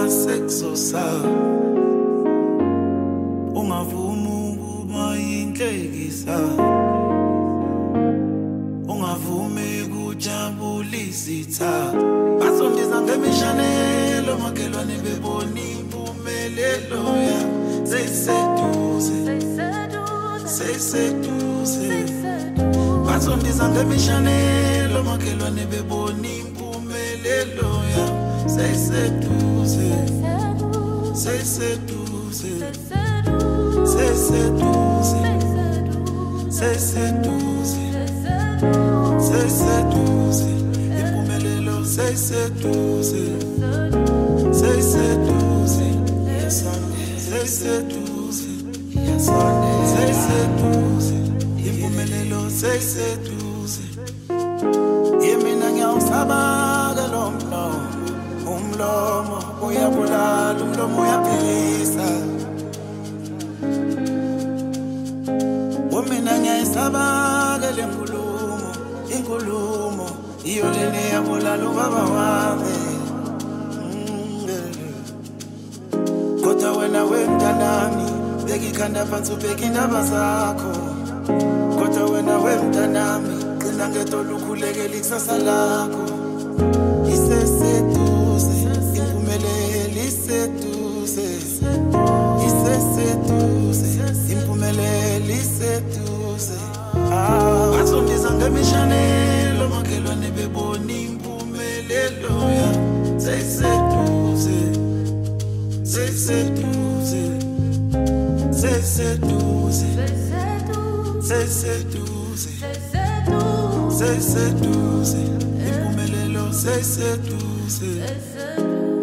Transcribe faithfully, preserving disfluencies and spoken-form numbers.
sekuzosa ungavumi ukuba inhlekisa ungavumi kujabulisa itha basondiza ngemishanelo makhelwane bebona impumelelo ya seyiseduze seyiseduze basondiza ngemishanelo makhelwane bebona impumelelo ya seyiseduze seyiseduze seyiseduze seyiseduze seyiseduze impumelelo seyiseduze seyiseduze seyiseduze seyiseduze impumelelo seyiseduze yemina ngiyawusabaka lo mlomo umlomo uyabulala umlomo uyaphilisa wemina ngiyayisabaka le nkulumo inkulumo iyo lena yabulala ubaba wami kodwa wena wemntanami beka ikhanda phansi ubheka indaba zakho kodwa wena wemntanami qina ngedolo ukhulekela ikusasa lakho iseseduze impumelelo iseduze iseseduze impumelelo iseduze basondiza ngemishanelo makhelwane bebona impumelelo ya seyiseduze seyiseduze seyiseduze seyiseduze seyiseduze impumelelo seyiseduze